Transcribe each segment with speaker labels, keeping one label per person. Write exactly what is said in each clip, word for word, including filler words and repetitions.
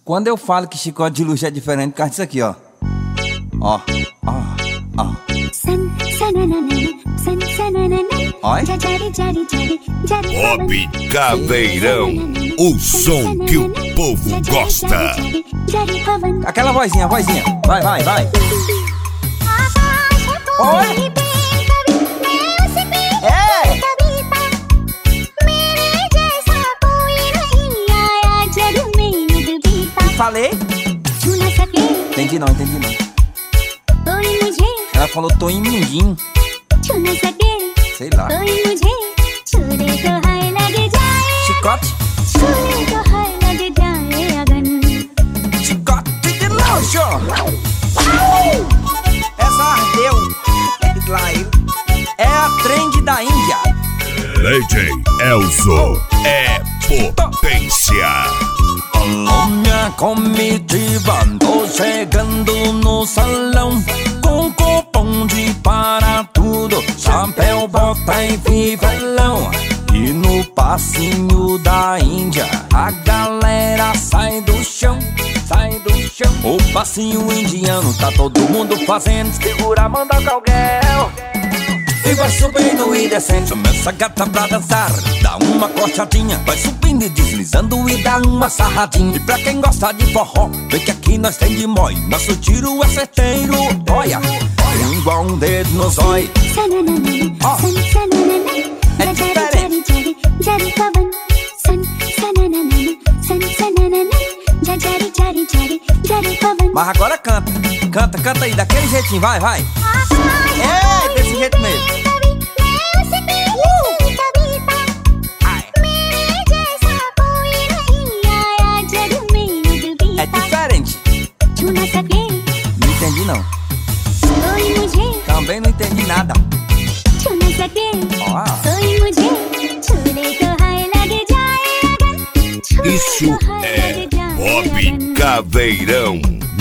Speaker 1: Quando eu falo que chicote de luxo é diferente, por causa disso aqui, ó. Ó, ó, ó. Oi?
Speaker 2: Bob Caveirão, o som que o povo gosta.
Speaker 1: Aquela vozinha, vozinha. Vai, vai, vai. Oi? É! Falei? Entendi não, entendi não. Ela falou tô em mindinho. Sei lá. Chicote? Chicote de luxo! Essa ardeu. É a trend da Índia.
Speaker 2: D J Elzo é potência.
Speaker 1: Alô, minha comitiva, tô chegando no salão com cupom de para tudo, chapéu, bota e fivelão. E no passinho da Índia a galera sai do chão, sai do chão. O passinho indiano tá todo mundo fazendo, segura, manda calguel. E vai subindo e descendo, chama essa gata pra dançar, dá uma coxadinha, vai subindo e deslizando e dá uma sarradinha. E pra quem gosta de forró, vê que aqui nós tem de mói, nosso tiro é certeiro. Olha, tem igual um dedo no zói. Ó, é diferente. Mas agora canta, canta, canta aí, daquele jeitinho, vai, vai. É, desse jeito mesmo. É diferente. Não entendi não. Também não entendi nada.
Speaker 2: Isso é Bob Caveirão.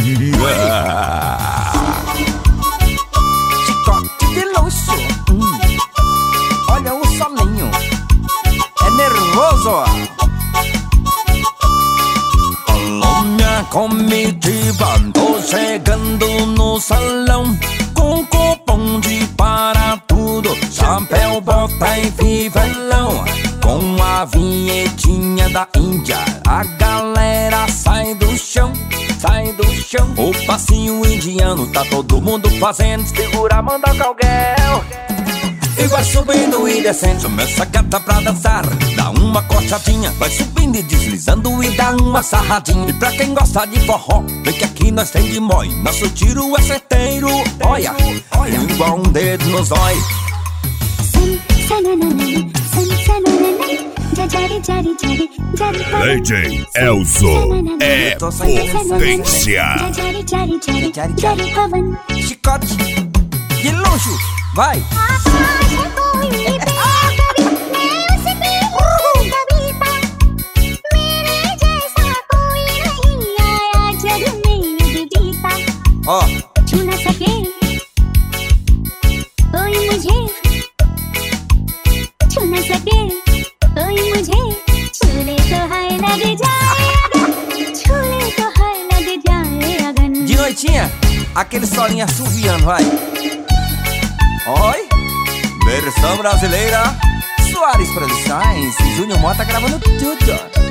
Speaker 1: Chicote de luxo. Hum. Olha o solinho. É nervoso. Alô, minha comitiva, tô chegando no salão com cupom de para tudo, chapéu, bota e fivelão. Com a vinhetinha da Índia a galera sai do chão, sai do chão. O passinho indiano tá todo mundo fazendo, segura, manda calguel. E vai subindo e descendo, chama essa gata pra dançar, dá uma coxadinha, vai subindo e deslizando e dá uma sarradinha. E pra quem gosta de forró, vê que aqui nós tem de mói, nosso tiro é certeiro. Olha, olha, igual um dedo no zói.
Speaker 2: D J Elzo é potência.
Speaker 1: Chicote de luxo, vai. Ó, de noitinha, aquele solinho assoviando, vai. Oi, versão brasileira, Soares Produções, Júnior Mota gravando tudo.